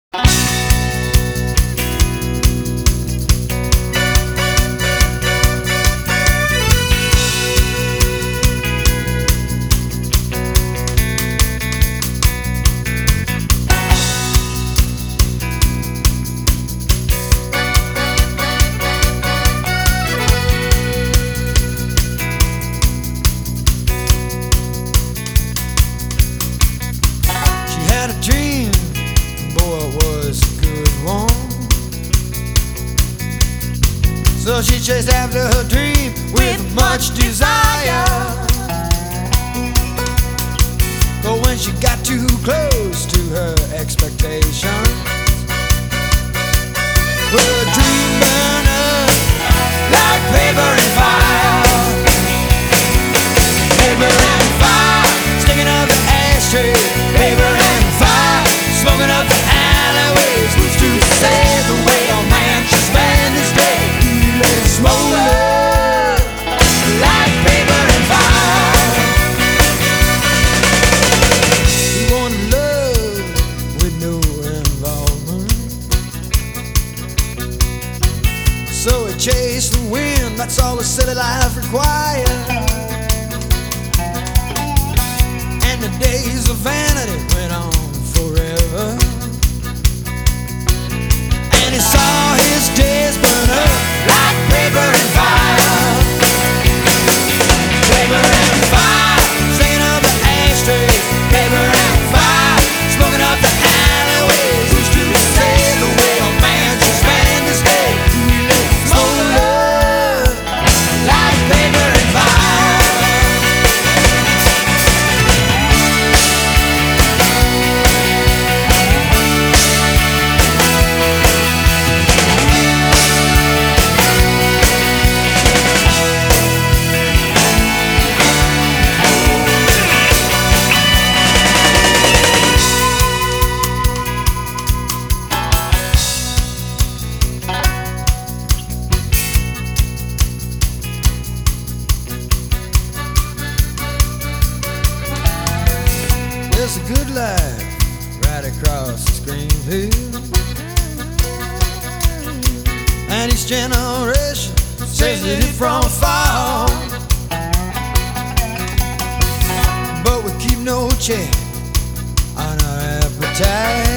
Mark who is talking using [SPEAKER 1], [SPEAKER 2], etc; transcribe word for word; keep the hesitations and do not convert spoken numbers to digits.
[SPEAKER 1] Had a dream, boy, it was a good one. So she chased after her dream with much desire. But when she got too close to her expectations, well, her dream burned up like paper and fire. Paper and fire, sticking up the ashtray. Paper and smoking up the alleyways. Who's to say the way a man should spend his day? He lay smoking like paper and fire. He wanted love with no involvement, so he chased the wind. That's all the silly life required. And the days of vanity went on forever, and he saw his days burn up like paper and fire. Paper and fire, singing up the ashtrays. Paper and fire, smoking up the alleyways. Who's to say the way a man should spend his day? Smoking love like paper and fire. There's a good life right across the screen here, and each generation says it from afar. But we keep no check on our appetite.